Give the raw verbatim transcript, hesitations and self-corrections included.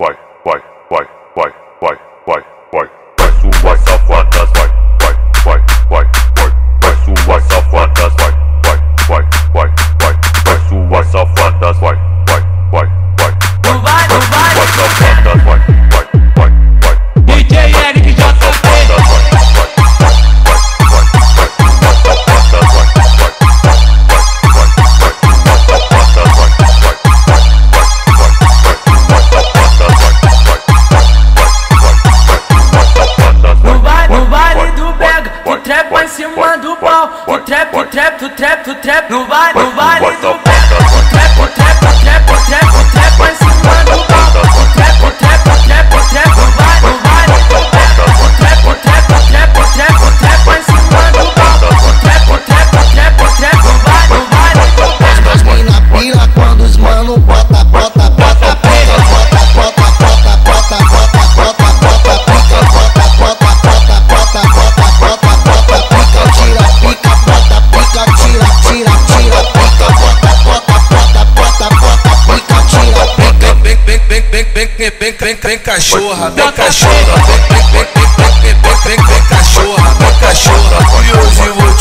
vai, vai, vai, vai, vai, vai, vai, vai, suas safadas, vai, vai, vai, vai, vai, vai, suas safadas, vai, vai, vai, vai, vai, vai, suas safadas, vai, vai, vai, vai, vai, vai, suas safadas, vai, vai, vai, vai, D J Eric J P. Trepa em cima do pau, tu trap, tu trap, tu trap, tu trap, no baile, no baile do pau. Trap, trap, trap, trap, trepa em cima do pau. Trap, trap, trap, trap, no baile, no baile do pau. Trap, trap, trap, trap, trepa em cima do pau. Trap, trap, trap, trap, no baile, no baile do pau. As mina pira quando os mano bota, bota, bota, bota, bota, bota, bota, bota, bota, bota, bota, pica, bota, bota, bota, bota, bota, bota. Tira, pica, bota, pica, tira, tira, tira, pica, bota, bota, bota, bota, bota, pica, tira, pica. Vem, vem, vem, vem, vem, vem, vem, vem, vem, cachorra, vem cachorra, vem, vem, vem, vem, vem, vem, vem, vem, cachorra, vem cachorra, curioso.